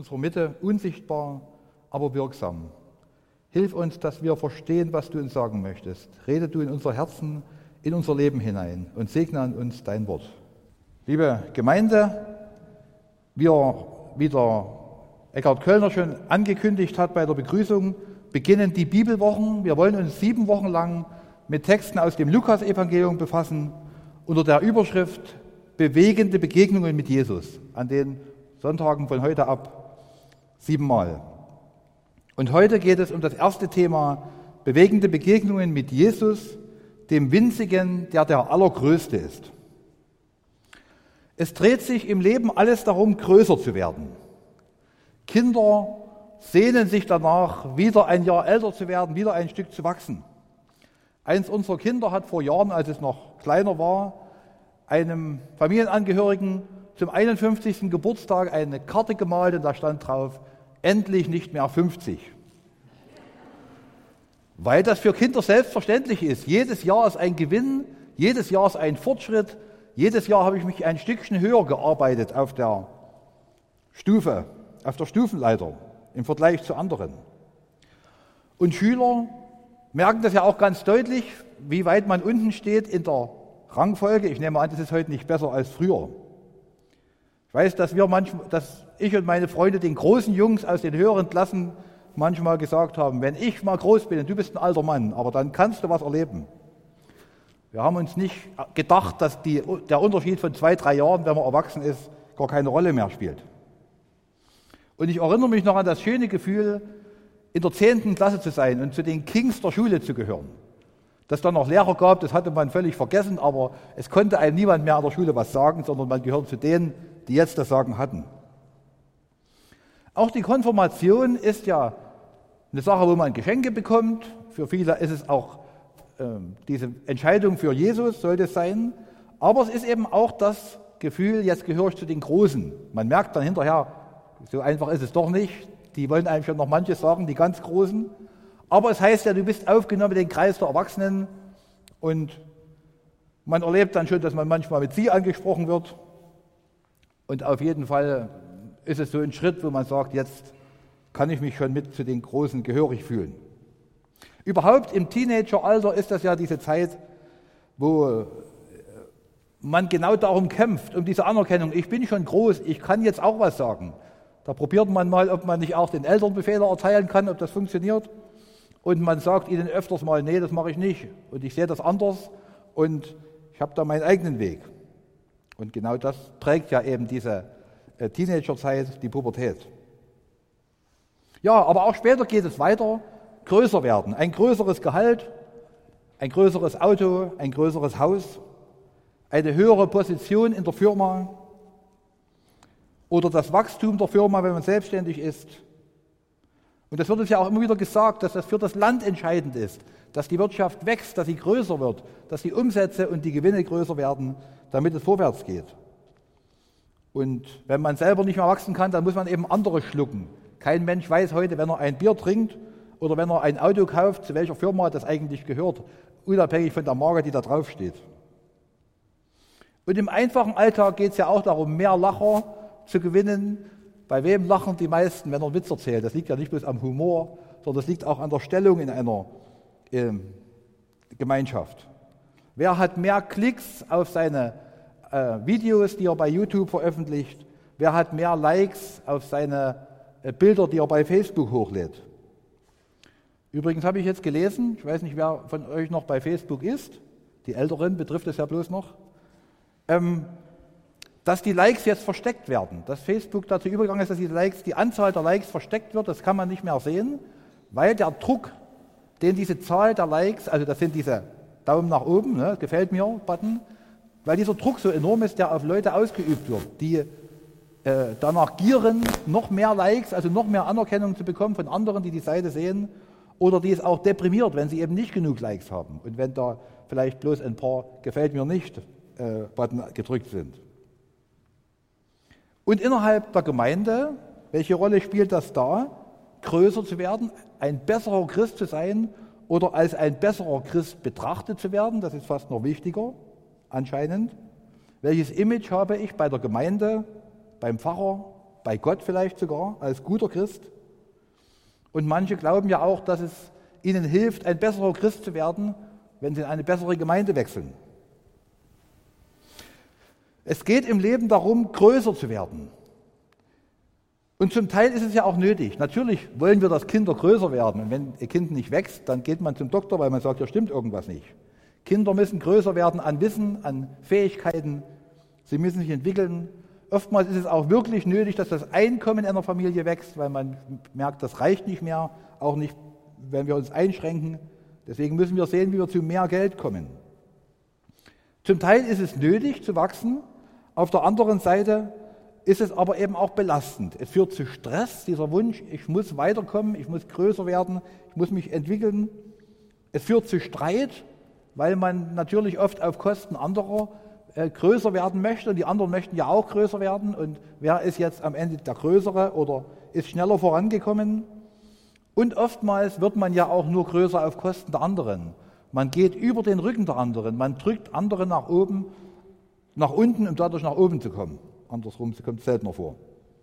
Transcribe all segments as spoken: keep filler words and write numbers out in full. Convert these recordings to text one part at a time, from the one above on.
unserer Mitte, unsichtbar, aber wirksam. Hilf uns, dass wir verstehen, was du uns sagen möchtest. Rede du in unser Herzen, in unser Leben hinein und segne an uns dein Wort. Liebe Gemeinde, wir, wie der Eckhard Köllner schon angekündigt hat bei der Begrüßung, beginnen die Bibelwochen. Wir wollen uns sieben Wochen lang mit Texten aus dem Lukas-Evangelium befassen, unter der Überschrift Bewegende Begegnungen mit Jesus, an den Sonntagen von heute ab siebenmal. Und heute geht es um das erste Thema, bewegende Begegnungen mit Jesus, dem Winzigen, der der Allergrößte ist. Es dreht sich im Leben alles darum, größer zu werden. Kinder sehnen sich danach, wieder ein Jahr älter zu werden, wieder ein Stück zu wachsen. Eins unserer Kinder hat vor Jahren, als es noch kleiner war, einem Familienangehörigen zum einundfünfzigsten Geburtstag eine Karte gemalt und da stand drauf, endlich nicht mehr fünfzig. Weil das für Kinder selbstverständlich ist. Jedes Jahr ist ein Gewinn, jedes Jahr ist ein Fortschritt, jedes Jahr habe ich mich ein Stückchen höher gearbeitet auf der Stufe, auf der Stufenleiter im Vergleich zu anderen. Und Schüler merken das ja auch ganz deutlich, wie weit man unten steht in der Rangfolge. Ich nehme an, das ist heute nicht besser als früher. Ich weiß, dass wir manchmal, dass ich und meine Freunde den großen Jungs aus den höheren Klassen manchmal gesagt haben, wenn ich mal groß bin und du bist ein alter Mann, aber dann kannst du was erleben. Wir haben uns nicht gedacht, dass die, der Unterschied von zwei, drei Jahren, wenn man erwachsen ist, gar keine Rolle mehr spielt. Und ich erinnere mich noch an das schöne Gefühl, in der zehnten Klasse zu sein und zu den Kings der Schule zu gehören. Dass es dann noch Lehrer gab, das hatte man völlig vergessen, aber es konnte einem niemand mehr an der Schule was sagen, sondern man gehört zu denen, die jetzt das Sagen hatten. Auch die Konfirmation ist ja eine Sache, wo man Geschenke bekommt. Für viele ist es auch äh, diese Entscheidung für Jesus, sollte es sein. Aber es ist eben auch das Gefühl, jetzt gehöre ich zu den Großen. Man merkt dann hinterher, so einfach ist es doch nicht. Die wollen einem schon noch manches sagen, die ganz Großen. Aber es heißt ja, du bist aufgenommen in den Kreis der Erwachsenen. Und man erlebt dann schon, dass man manchmal mit Sie angesprochen wird. Und auf jeden Fall ist es so ein Schritt, wo man sagt, jetzt kann ich mich schon mit zu den Großen gehörig fühlen. Überhaupt im Teenageralter ist das ja diese Zeit, wo man genau darum kämpft, um diese Anerkennung. Ich bin schon groß, ich kann jetzt auch was sagen. Da probiert man mal, ob man nicht auch den Eltern Befehle erteilen kann, ob das funktioniert. Und man sagt ihnen öfters mal, nee, das mache ich nicht. Und ich sehe das anders und ich habe da meinen eigenen Weg. Und genau das prägt ja eben diese äh, Teenagerzeit, die Pubertät. Ja, aber auch später geht es weiter, größer werden. Ein größeres Gehalt, ein größeres Auto, ein größeres Haus, eine höhere Position in der Firma oder das Wachstum der Firma, wenn man selbstständig ist. Und das wird uns ja auch immer wieder gesagt, dass das für das Land entscheidend ist, dass die Wirtschaft wächst, dass sie größer wird, dass die Umsätze und die Gewinne größer werden, damit es vorwärts geht. Und wenn man selber nicht mehr wachsen kann, dann muss man eben andere schlucken. Kein Mensch weiß heute, wenn er ein Bier trinkt oder wenn er ein Auto kauft, zu welcher Firma das eigentlich gehört, unabhängig von der Marke, die da draufsteht. Und im einfachen Alltag geht es ja auch darum, mehr Lacher zu gewinnen. Bei wem lachen die meisten, wenn er einen Witz erzählt? Das liegt ja nicht bloß am Humor, sondern das liegt auch an der Stellung in einer äh, Gemeinschaft. Wer hat mehr Klicks auf seine äh, Videos, die er bei YouTube veröffentlicht? Wer hat mehr Likes auf seine äh, Bilder, die er bei Facebook hochlädt? Übrigens habe ich jetzt gelesen, ich weiß nicht, wer von euch noch bei Facebook ist, die Älteren betrifft es ja bloß noch, ähm, dass die Likes jetzt versteckt werden, dass Facebook dazu übergegangen ist, dass die Likes, die Anzahl der Likes versteckt wird, das kann man nicht mehr sehen, weil der Druck, den diese Zahl der Likes, also das sind diese Daumen nach oben, ne, gefällt mir, Button, weil dieser Druck so enorm ist, der auf Leute ausgeübt wird, die äh, danach gieren, noch mehr Likes, also noch mehr Anerkennung zu bekommen von anderen, die die Seite sehen, oder die es auch deprimiert, wenn sie eben nicht genug Likes haben und wenn da vielleicht bloß ein paar gefällt mir nicht äh, Button gedrückt sind. Und innerhalb der Gemeinde, welche Rolle spielt das da, größer zu werden, ein besserer Christ zu sein oder als ein besserer Christ betrachtet zu werden? Das ist fast noch wichtiger, anscheinend. Welches Image habe ich bei der Gemeinde, beim Pfarrer, bei Gott vielleicht sogar, als guter Christ. Und manche glauben ja auch, dass es ihnen hilft, ein besserer Christ zu werden, wenn sie in eine bessere Gemeinde wechseln. Es geht im Leben darum, größer zu werden. Und zum Teil ist es ja auch nötig. Natürlich wollen wir, dass Kinder größer werden. Und wenn ein Kind nicht wächst, dann geht man zum Doktor, weil man sagt, ja stimmt irgendwas nicht. Kinder müssen größer werden an Wissen, an Fähigkeiten. Sie müssen sich entwickeln. Oftmals ist es auch wirklich nötig, dass das Einkommen einer Familie wächst, weil man merkt, das reicht nicht mehr, auch nicht, wenn wir uns einschränken. Deswegen müssen wir sehen, wie wir zu mehr Geld kommen. Zum Teil ist es nötig zu wachsen. Auf der anderen Seite ist es aber eben auch belastend. Es führt zu Stress, dieser Wunsch, ich muss weiterkommen, ich muss größer werden, ich muss mich entwickeln. Es führt zu Streit, weil man natürlich oft auf Kosten anderer äh, größer werden möchte und die anderen möchten ja auch größer werden. Und wer ist jetzt am Ende der Größere oder ist schneller vorangekommen? Und oftmals wird man ja auch nur größer auf Kosten der anderen. Man geht über den Rücken der anderen, man drückt andere nach oben, nach unten, um dadurch nach oben zu kommen. Andersrum, sie kommt seltener vor.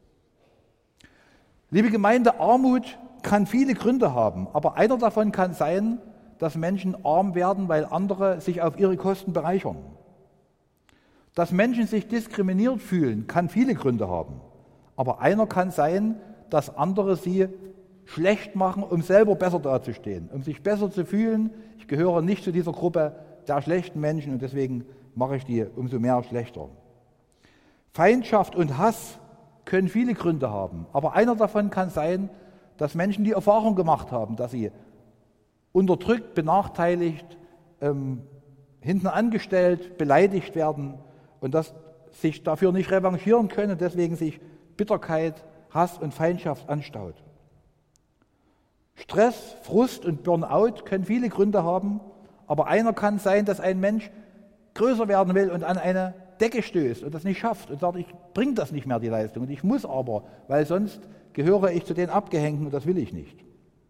Liebe Gemeinde, Armut kann viele Gründe haben, aber einer davon kann sein, dass Menschen arm werden, weil andere sich auf ihre Kosten bereichern. Dass Menschen sich diskriminiert fühlen, kann viele Gründe haben, aber einer kann sein, dass andere sie schlecht machen, um selber besser dazustehen, um sich besser zu fühlen. Ich gehöre nicht zu dieser Gruppe der schlechten Menschen und deswegen mache ich die umso mehr schlechter. Feindschaft und Hass können viele Gründe haben, aber einer davon kann sein, dass Menschen die Erfahrung gemacht haben, dass sie unterdrückt, benachteiligt, ähm, hinten angestellt, beleidigt werden und dass sich dafür nicht revanchieren können und deswegen sich Bitterkeit, Hass und Feindschaft anstaut. Stress, Frust und Burnout können viele Gründe haben, aber einer kann sein, dass ein Mensch größer werden will und an eine Decke stößt und das nicht schafft und sagt, ich bringe das nicht mehr, die Leistung, und ich muss aber, weil sonst gehöre ich zu den Abgehängten und das will ich nicht.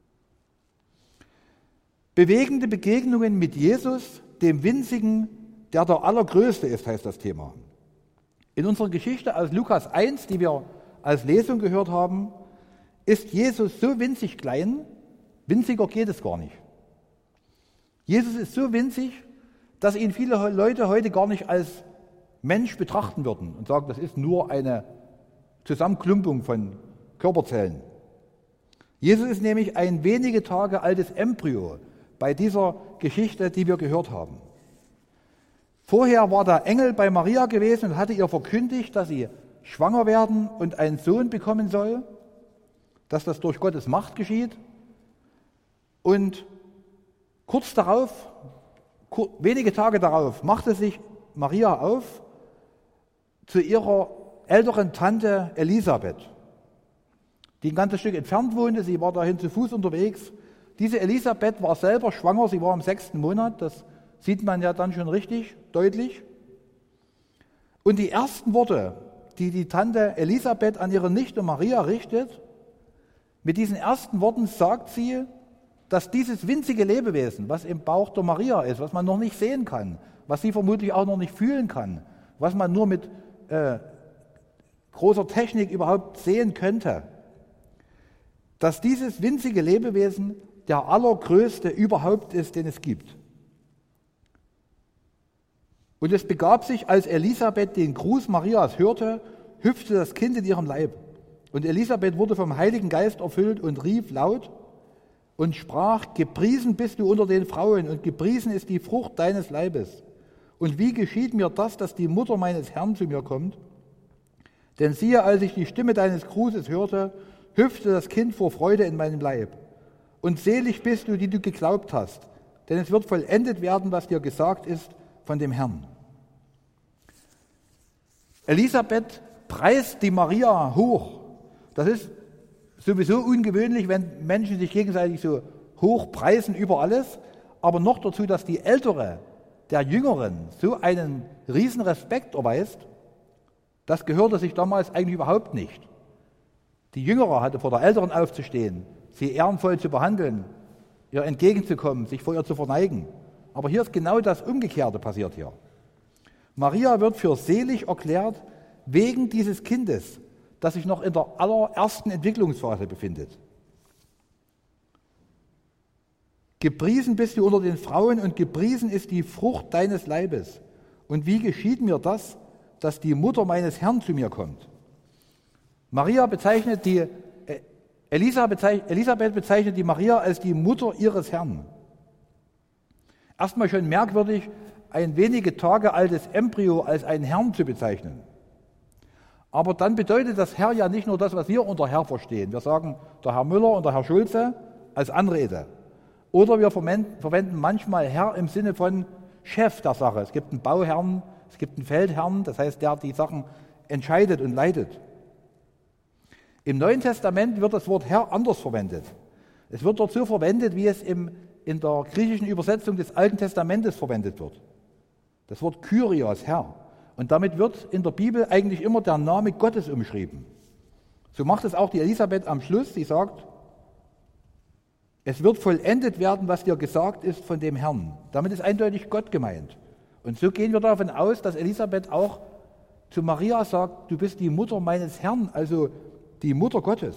Bewegende Begegnungen mit Jesus, dem Winzigen, der der Allergrößte ist, heißt das Thema. In unserer Geschichte aus Lukas eins, die wir als Lesung gehört haben, ist Jesus so winzig klein, winziger geht es gar nicht. Jesus ist so winzig, dass ihn viele Leute heute gar nicht als Mensch betrachten würden und sagen, das ist nur eine Zusammenklumpung von Körperzellen. Jesus ist nämlich ein wenige Tage altes Embryo bei dieser Geschichte, die wir gehört haben. Vorher war der Engel bei Maria gewesen und hatte ihr verkündigt, dass sie schwanger werden und einen Sohn bekommen soll, dass das durch Gottes Macht geschieht. Und kurz darauf, wenige Tage darauf, machte sich Maria auf zu ihrer älteren Tante Elisabeth, die ein ganzes Stück entfernt wohnte. Sie war dahin zu Fuß unterwegs. Diese Elisabeth war selber schwanger, sie war im sechsten Monat, das sieht man ja dann schon richtig deutlich. Und die ersten Worte, die die Tante Elisabeth an ihre Nichte Maria richtet, mit diesen ersten Worten sagt sie, dass dieses winzige Lebewesen, was im Bauch der Maria ist, was man noch nicht sehen kann, was sie vermutlich auch noch nicht fühlen kann, was man nur mit äh, großer Technik überhaupt sehen könnte, dass dieses winzige Lebewesen der allergrößte überhaupt ist, den es gibt. Und es begab sich, als Elisabeth den Gruß Marias hörte, hüpfte das Kind in ihrem Leib. Und Elisabeth wurde vom Heiligen Geist erfüllt und rief laut und sprach, gepriesen bist du unter den Frauen und gepriesen ist die Frucht deines Leibes. Und wie geschieht mir das, dass die Mutter meines Herrn zu mir kommt? Denn siehe, als ich die Stimme deines Grußes hörte, hüpfte das Kind vor Freude in meinem Leib. Und selig bist du, die du geglaubt hast, denn es wird vollendet werden, was dir gesagt ist von dem Herrn. Elisabeth preist die Maria hoch. Das ist sowieso ungewöhnlich, wenn Menschen sich gegenseitig so hoch preisen über alles, aber noch dazu, dass die Ältere der Jüngeren so einen riesen Respekt erweist, das gehörte sich damals eigentlich überhaupt nicht. Die Jüngere hatte vor der Älteren aufzustehen, sie ehrenvoll zu behandeln, ihr entgegenzukommen, sich vor ihr zu verneigen. Aber hier ist genau das Umgekehrte passiert hier. Maria wird für selig erklärt wegen dieses Kindes, das sich noch in der allerersten Entwicklungsphase befindet. Gepriesen bist du unter den Frauen und gepriesen ist die Frucht deines Leibes. Und wie geschieht mir das, dass die Mutter meines Herrn zu mir kommt? Maria bezeichnet die, äh, Elisa bezeichnet, Elisabeth bezeichnet die Maria als die Mutter ihres Herrn. Erstmal schon merkwürdig, ein wenige Tage altes Embryo als einen Herrn zu bezeichnen. Aber dann bedeutet das Herr ja nicht nur das, was wir unter Herr verstehen. Wir sagen der Herr Müller und der Herr Schulze als Anrede. Oder wir verwenden manchmal Herr im Sinne von Chef der Sache. Es gibt einen Bauherrn, es gibt einen Feldherrn, das heißt, der die Sachen entscheidet und leitet. Im Neuen Testament wird das Wort Herr anders verwendet. Es wird dort so verwendet, wie es im, in der griechischen Übersetzung des Alten Testamentes verwendet wird. Das Wort Kyrios, Herr. Und damit wird in der Bibel eigentlich immer der Name Gottes umschrieben. So macht es auch die Elisabeth am Schluss. Sie sagt, es wird vollendet werden, was dir gesagt ist von dem Herrn. Damit ist eindeutig Gott gemeint. Und so gehen wir davon aus, dass Elisabeth auch zu Maria sagt, du bist die Mutter meines Herrn, also die Mutter Gottes.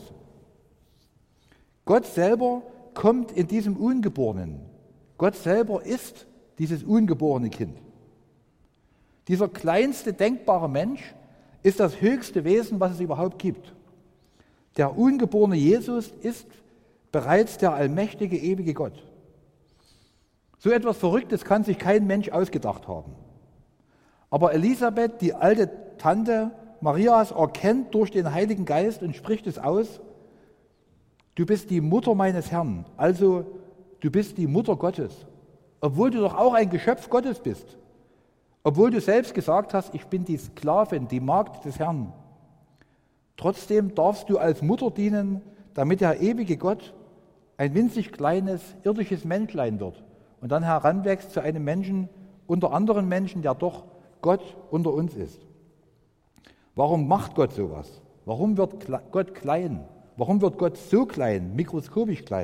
Gott selber kommt in diesem Ungeborenen. Gott selber ist dieses ungeborene Kind. Dieser kleinste denkbare Mensch ist das höchste Wesen, was es überhaupt gibt. Der ungeborene Jesus ist bereits der allmächtige, ewige Gott. So etwas Verrücktes kann sich kein Mensch ausgedacht haben. Aber Elisabeth, die alte Tante Marias, erkennt durch den Heiligen Geist und spricht es aus, du bist die Mutter meines Herrn, also du bist die Mutter Gottes, obwohl du doch auch ein Geschöpf Gottes bist, obwohl du selbst gesagt hast, ich bin die Sklavin, die Magd des Herrn. Trotzdem darfst du als Mutter dienen, damit der ewige Gott ein winzig kleines, irdisches Menschlein wird und dann heranwächst zu einem Menschen unter anderen Menschen, der doch Gott unter uns ist. Warum macht Gott sowas? Warum wird Gott klein? Warum wird Gott so klein, mikroskopisch klein?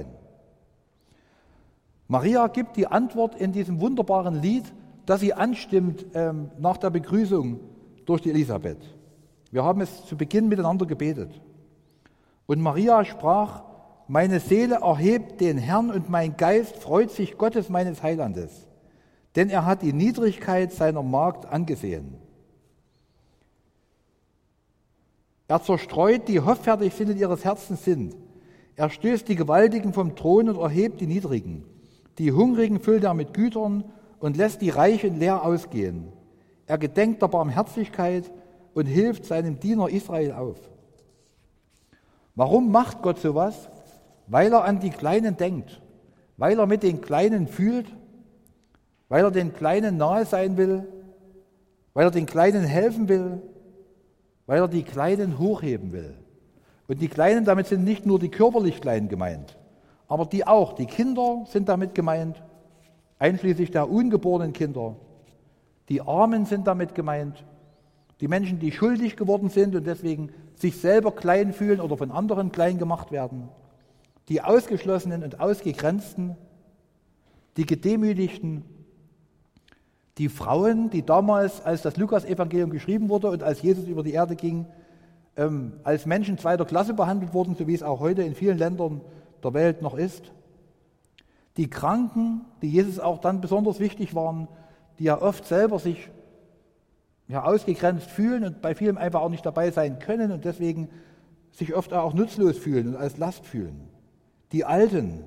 Maria gibt die Antwort in diesem wunderbaren Lied, das sie anstimmt ähm, nach der Begrüßung durch die Elisabeth. Wir haben es zu Beginn miteinander gebetet. Und Maria sprach, meine Seele erhebt den Herrn und mein Geist freut sich Gottes meines Heilandes, denn er hat die Niedrigkeit seiner Magd angesehen. Er zerstreut, die hoffärtig sind in ihres Herzens sind. Er stößt die Gewaltigen vom Thron und erhebt die Niedrigen. Die Hungrigen füllt er mit Gütern und lässt die Reichen leer ausgehen. Er gedenkt der Barmherzigkeit und hilft seinem Diener Israel auf. Warum macht Gott sowas? Weil er an die Kleinen denkt, weil er mit den Kleinen fühlt, weil er den Kleinen nahe sein will, weil er den Kleinen helfen will, weil er die Kleinen hochheben will. Und die Kleinen, damit sind nicht nur die körperlich Kleinen gemeint, aber die auch. Die Kinder sind damit gemeint, einschließlich der ungeborenen Kinder. Die Armen sind damit gemeint, die Menschen, die schuldig geworden sind und deswegen sich selber klein fühlen oder von anderen klein gemacht werden. Die Ausgeschlossenen und Ausgegrenzten, die Gedemütigten, die Frauen, die damals, als das Lukas-Evangelium geschrieben wurde und als Jesus über die Erde ging, ähm, als Menschen zweiter Klasse behandelt wurden, so wie es auch heute in vielen Ländern der Welt noch ist. Die Kranken, die Jesus auch dann besonders wichtig waren, die ja oft selber sich ja, ausgegrenzt fühlen und bei vielem einfach auch nicht dabei sein können und deswegen sich oft auch nutzlos fühlen und als Last fühlen. Die Alten,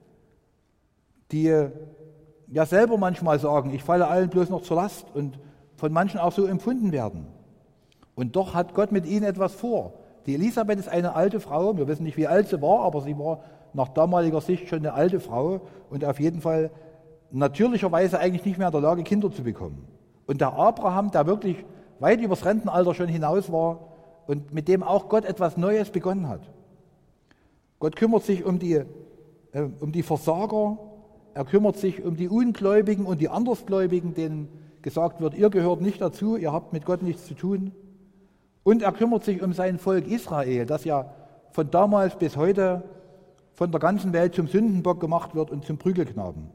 die ja selber manchmal sagen, ich falle allen bloß noch zur Last und von manchen auch so empfunden werden. Und doch hat Gott mit ihnen etwas vor. Die Elisabeth ist eine alte Frau, wir wissen nicht, wie alt sie war, aber sie war nach damaliger Sicht schon eine alte Frau und auf jeden Fall natürlicherweise eigentlich nicht mehr in der Lage, Kinder zu bekommen. Und der Abraham, der wirklich weit übers Rentenalter schon hinaus war und mit dem auch Gott etwas Neues begonnen hat. Gott kümmert sich um die, äh, um die Versager, er kümmert sich um die Ungläubigen und die Andersgläubigen, denen gesagt wird, ihr gehört nicht dazu, ihr habt mit Gott nichts zu tun. Und er kümmert sich um sein Volk Israel, das ja von damals bis heute von der ganzen Welt zum Sündenbock gemacht wird und zum Prügelknaben.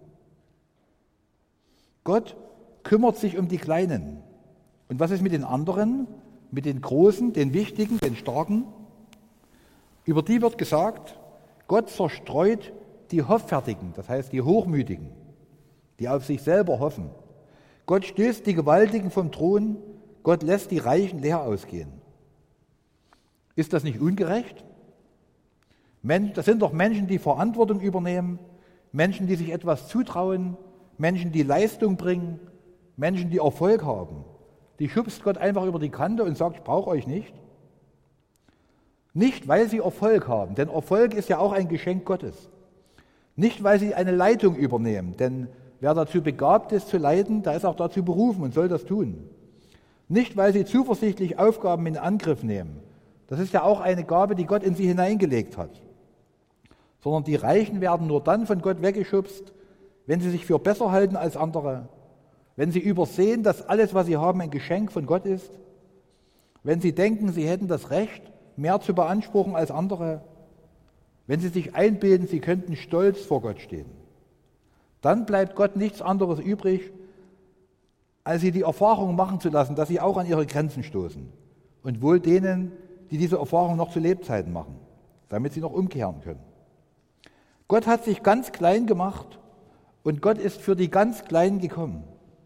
Gott kümmert sich um die Kleinen. Und was ist mit den anderen? mit den Großen, den Wichtigen, den Starken. Über die wird gesagt, Gott zerstreut die Hoffärtigen, das heißt die Hochmütigen, die auf sich selber hoffen. Gott stößt die Gewaltigen vom Thron, Gott lässt die Reichen leer ausgehen. Ist das nicht ungerecht? Das sind doch Menschen, die Verantwortung übernehmen, Menschen, die sich etwas zutrauen, Menschen, die Leistung bringen, Menschen, die Erfolg haben. Die schubst Gott einfach über die Kante und sagt, ich brauche euch nicht. Nicht, weil sie Erfolg haben, denn Erfolg ist ja auch ein Geschenk Gottes. Nicht, weil sie eine Leitung übernehmen, denn wer dazu begabt ist zu leiten, der ist auch dazu berufen und soll das tun. Nicht, weil sie zuversichtlich Aufgaben in Angriff nehmen. Das ist ja auch eine Gabe, die Gott in sie hineingelegt hat. Sondern die Reichen werden nur dann von Gott weggeschubst, wenn sie sich für besser halten als andere, wenn sie übersehen, dass alles, was sie haben, ein Geschenk von Gott ist, wenn sie denken, sie hätten das Recht, mehr zu beanspruchen als andere, wenn sie sich einbilden, sie könnten stolz vor Gott stehen. Dann bleibt Gott nichts anderes übrig, als sie die Erfahrung machen zu lassen, dass sie auch an ihre Grenzen stoßen. Und wohl denen, die diese Erfahrung noch zu Lebzeiten machen, damit sie noch umkehren können. Gott hat sich ganz klein gemacht und Gott ist für die ganz Kleinen gekommen.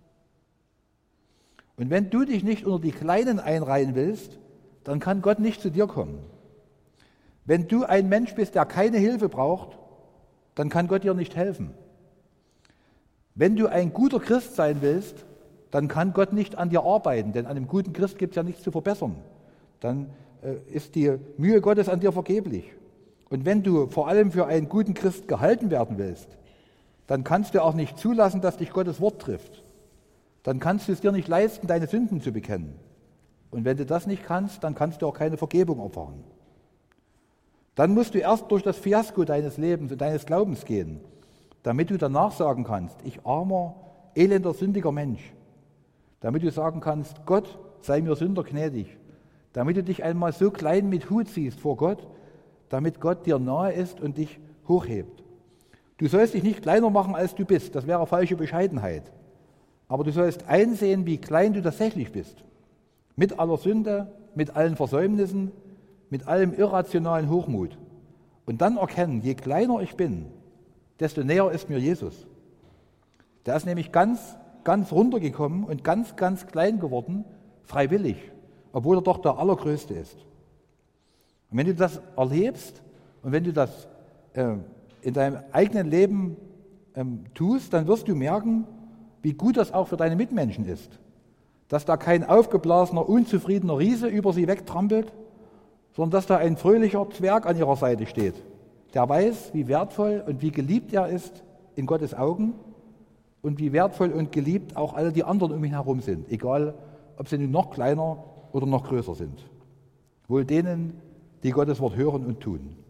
Und wenn du dich nicht unter die Kleinen einreihen willst, dann kann Gott nicht zu dir kommen. Wenn du ein Mensch bist, der keine Hilfe braucht, dann kann Gott dir nicht helfen. Wenn du ein guter Christ sein willst, dann kann Gott nicht an dir arbeiten, denn an einem guten Christ gibt es ja nichts zu verbessern. Dann äh, ist die Mühe Gottes an dir vergeblich. Und wenn du vor allem für einen guten Christ gehalten werden willst, dann kannst du auch nicht zulassen, dass dich Gottes Wort trifft. Dann kannst du es dir nicht leisten, deine Sünden zu bekennen. Und wenn du das nicht kannst, dann kannst du auch keine Vergebung erfahren. Dann musst du erst durch das Fiasko deines Lebens und deines Glaubens gehen, damit du danach sagen kannst, ich armer, elender, sündiger Mensch. Damit du sagen kannst, Gott, sei mir Sünder gnädig. Damit du dich einmal so klein mit Hut siehst vor Gott, damit Gott dir nahe ist und dich hochhebt. Du sollst dich nicht kleiner machen, als du bist. Das wäre falsche Bescheidenheit. Aber du sollst einsehen, wie klein du tatsächlich bist. Mit aller Sünde, mit allen Versäumnissen, mit allem irrationalen Hochmut. Und dann erkennen, je kleiner ich bin, desto näher ist mir Jesus. Der ist nämlich ganz, ganz runtergekommen und ganz, ganz klein geworden, freiwillig, obwohl er doch der Allergrößte ist. Und wenn du das erlebst und wenn du das äh, in deinem eigenen Leben ähm, tust, dann wirst du merken, wie gut das auch für deine Mitmenschen ist. Dass da kein aufgeblasener, unzufriedener Riese über sie wegtrampelt, sondern dass da ein fröhlicher Zwerg an ihrer Seite steht, der weiß, wie wertvoll und wie geliebt er ist in Gottes Augen und wie wertvoll und geliebt auch alle die anderen um ihn herum sind, egal ob sie nun noch kleiner oder noch größer sind. Wohl denen, die Gottes Wort hören und tun.